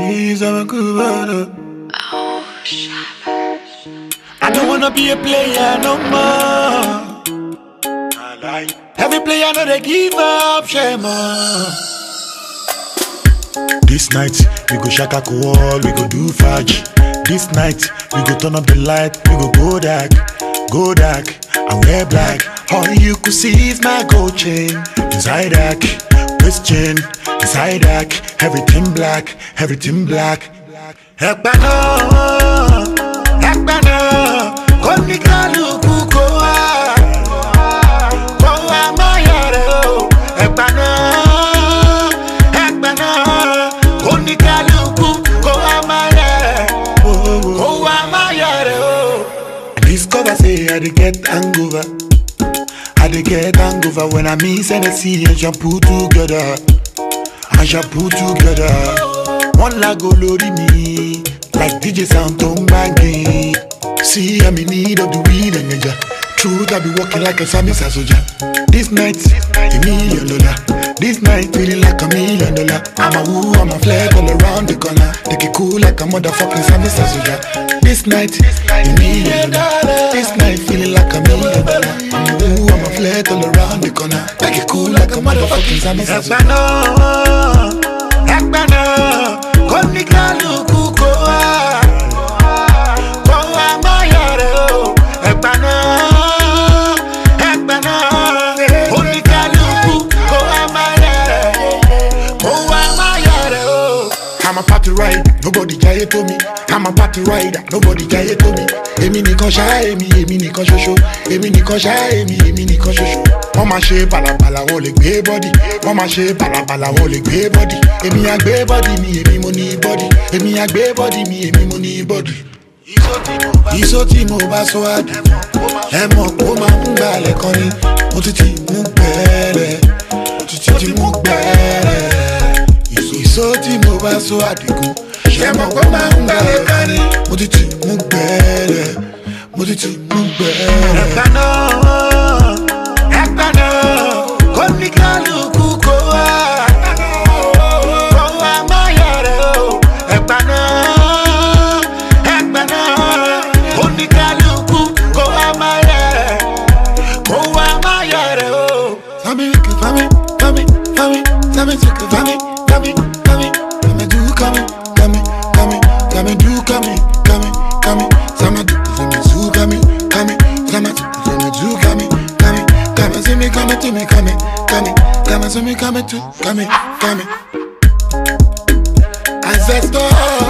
Please, I'm a good. Oh, Shabba. I don't wanna be a player no more. I like every player know they give up, Shema. This night we go shaka wall, we go do fudge. This night we go turn up the light, we go dark, and wear black. All you could see is my gold chain, inside that, wrist chain, inside that, everything black, everything black. Ekbano, konikalu kukoa, koa mayare o. Ekbano, konikalu kukoa mayare, koa mayare o. I discover say I dey get hangover. I dey get hangover when I miss Hennessy and shampoo together. One lag go lori me, like DJ Sound Tong banging. See I'm in need of the weed and ganja. Truth I be walking like a Sammy Sasoja. This night, $1 million. This night feeling like $1 million. I'm a woo, I'm a flag all around the corner. Take it cool like a motherfucking Sammy Sasoja. This night, $1 million. This night feeling like $1 million. I'm a woo, I'm a flag all around the corner. Take it cool like a motherfucking Sammy Sasoja. Ekbano, konikalu kukoa, koa mayare o. Ekbano, konikalu kukoa mayare o. I'm a party rider, nobody jaye to me. I'm a party rider, nobody jaye to me. Emi nìkan ṣá, èmi nìkan ṣoṣo. Èmi nìkan ṣá, èmi nìkan ṣoṣo. Wọ́n máa ṣe bàlàbàlà wọn lè gbé bọ́dì. Wọ́n máa ṣe bàlàbàlà wọn lè gbé bọ́dì. Èmi á gbé bọ́dì mi, èmi mo ní bọ́dì. Èmi á gbé bọ́dì mi, èmi mo ní bọ́dì. Ìṣó tí mo bá sọ àdì, ẹ mọ̀ kó máa ń gbalẹ̀ kan ni. Mo ti ti mú gbẹ́rẹ́, ìṣó tí mo bá sọ àdìgún, ẹ mọ̀ kó máa ń gbalẹ̀ kan ni. Mo ti ti mú gbẹ́rẹ́, mo ti ti mú gbẹ́rẹ́. Ekbano, konikalu kukoa, koa mayare o. Ekbano, konikalu kukoa mayare, koa mayare o. Sami do coming, do coming. Sama do coming. See me coming to me, coming. See me coming to, coming. Ancestor.